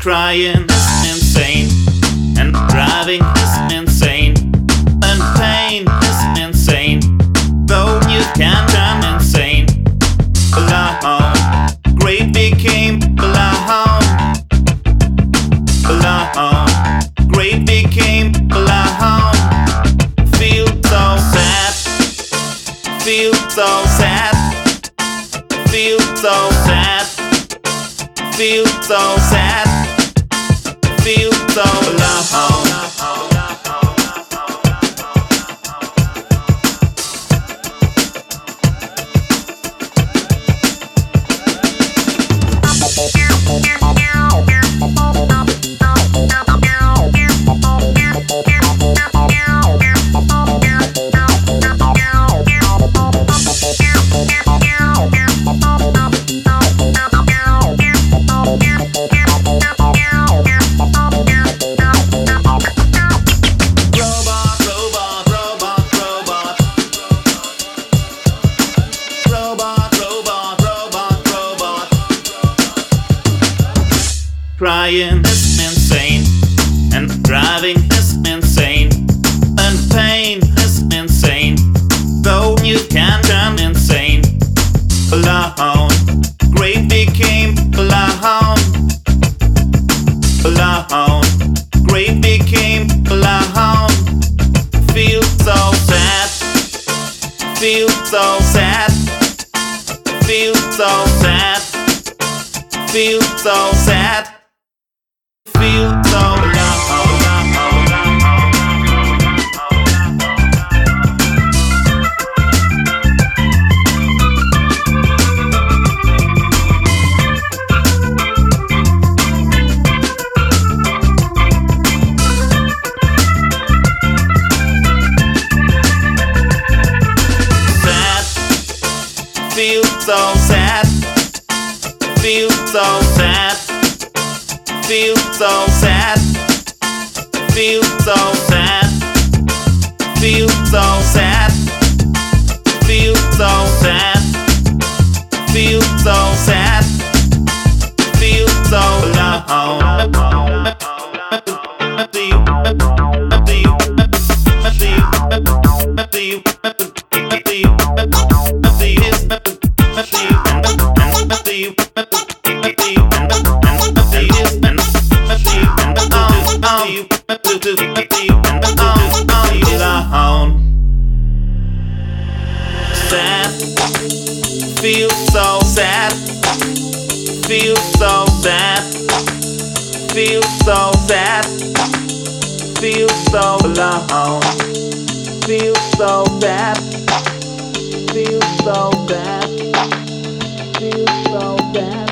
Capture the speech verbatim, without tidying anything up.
Crying is insane, and driving is insane, and pain is insane, though you can turn insane. Alone, great became alone. Alone, great became alone. Feel so sad, feel so sad, feel so sad, feel so sad, feel so alone. Crying is insane, and driving is insane, and pain is insane, though you can turn insane. Alone, great became alone. Alone, great became alone. Feel so sad, feel so sad, feel so sad, feel so sad. Feel so alone. Sad, feel so sad, feel so sad. Feel so sad, feel so sad, feel so sad, feel so sad, feel so sad, feel so alone. Sad, feel so sad, feel so sad, feel so sad, feel so alone, feel so sad, feel so sad, feel so sad.